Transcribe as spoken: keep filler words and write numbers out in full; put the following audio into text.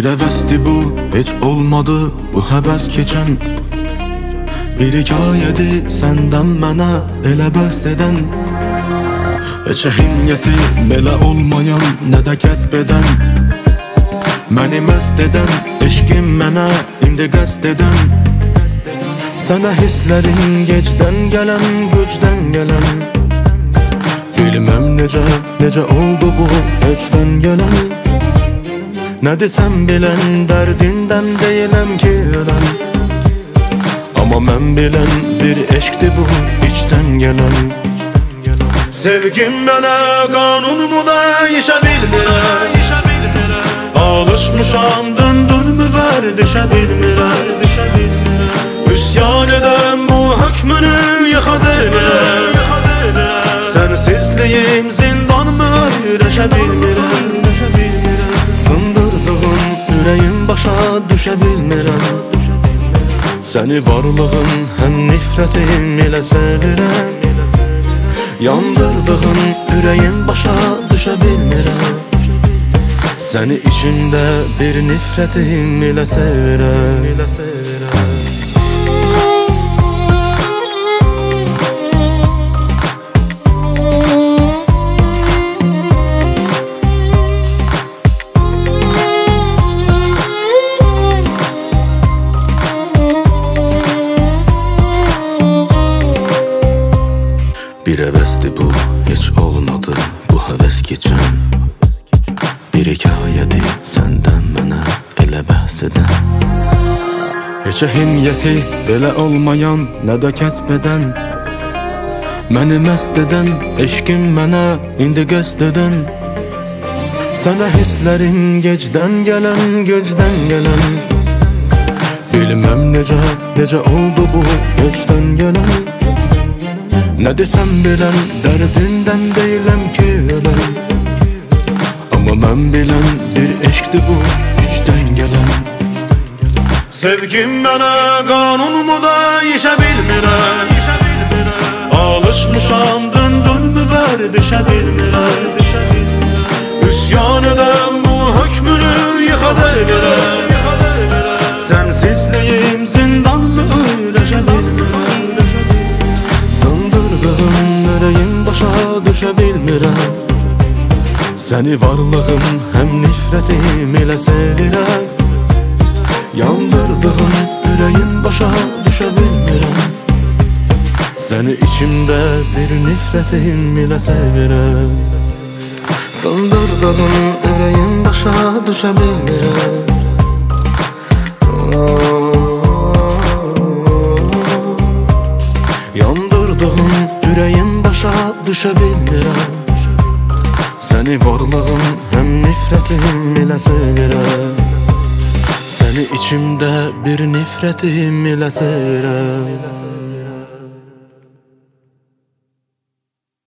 Bir həvəsdi bu, heç olmadı bu həvəs keçən. Bir hekayədir səndən mənə elə bəhs edən. Heç əhəmiyyəti belə olmayan, nə də kəsb edən. Məni məst edən, eşqim mənə indi qəsd edən. Sənə hisslərin gecdən gələn, gücdən gələn. Bilməm necə, necə oldu bu heçdən gələn. Nə desəm bilən, dərdindən deyiləm ki ölən. Amma mən bilən bir eşqdir bu içdən gələn. Sevgim mənə qanunumu dəyişə bilmirəm. Alışmışam döndürmü vərdişə bilmirəm. Üsyan edəm bu hökmünü yıxa demirəm. Sənsizliyim zindanımı öyrəşə bilmirəm. Sındırdığım ürəyim başa düşə bilmirəm. Səni varlığın həm nifrətim ilə sevirəm. Yandırdığın ürəyim başa düşə bilmirəm. Səni içində bir nifrətim ilə sevirəm. Bir həvəsdi bu, heç olmadı bu həvəs keçən. Bir hekayədir səndən mənə elə bəhs edən. Heç əhəmiyyəti belə olmayan, nə də kəsb edən. Məni məst edən, eşqim mənə indi qəsd edən. Sənə hisslərim gecdən gələn, gücdən gələn. Bilməm necə, necə oldu bu heçdən gələn. Nə desəm bilən, dərdindən deyiləm ki ölən. Amma mən bilən bir eşqdir bu içdən gələn. Sevgim mənə qanunumu dəyişə bilmirəm. Alışmışam döndürmü vərdişə bilmirəm. Üsyan edəm bu hökmünü yıxa demirəm. Sənsizliyim zindanımı öyrəşə bilmirəm. Ürəyim başa düşə bilmirəm. Səni varlığım həm nifrətim ilə sevirəm. Yandırdığım ürəyim başa düşə bilmirəm. Səni içimdə bir nifrətim ilə sevirəm. Sındırdığım ürəyim başa düşə bilmirəm. Yandırdığım ürəyim başa düşə bilmirəm. Səni varlığım həm nifrətim ilə sevirəm. Səni içimdə bir nifrətim ilə sevirəm.